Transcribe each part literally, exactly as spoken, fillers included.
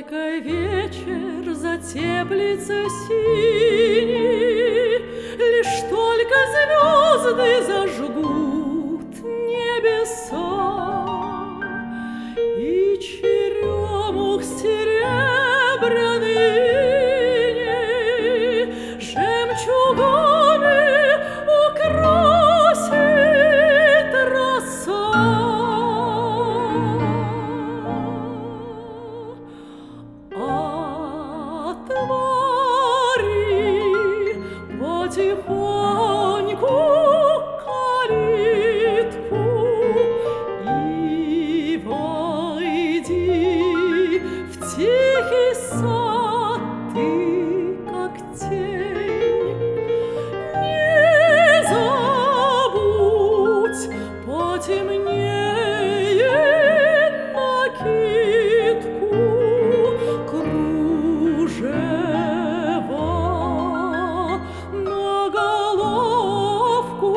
только вечер затеплится синий, лишь только звезды зажгут небеса, и черемух серебряный жемчугами украсит роса. Отвори потихоньку калитку и войди в тихий сад ты, как тень. Не забудь, потемнеет накидку, кружева на головку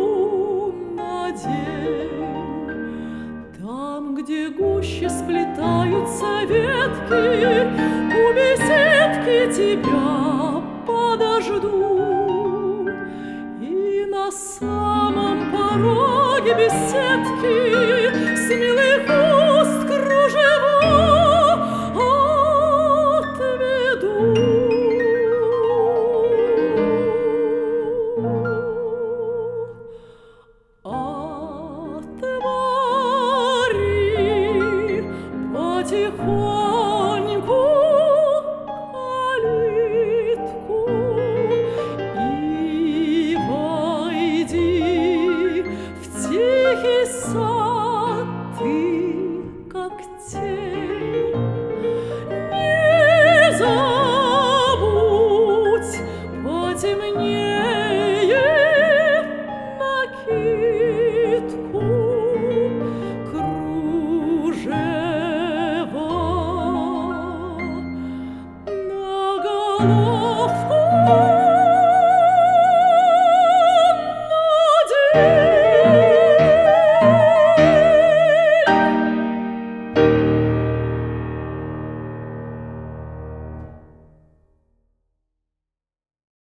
надень. Там, где гуще сплетаются ветки, у беседки тебя подожду. И на самом пороге беседки с милых уст кружева отведу. Отвори потихоньку калитку и войди в тихий сад ты, как тень. Не забудь, потемнеет накидку, кружева на головку надень.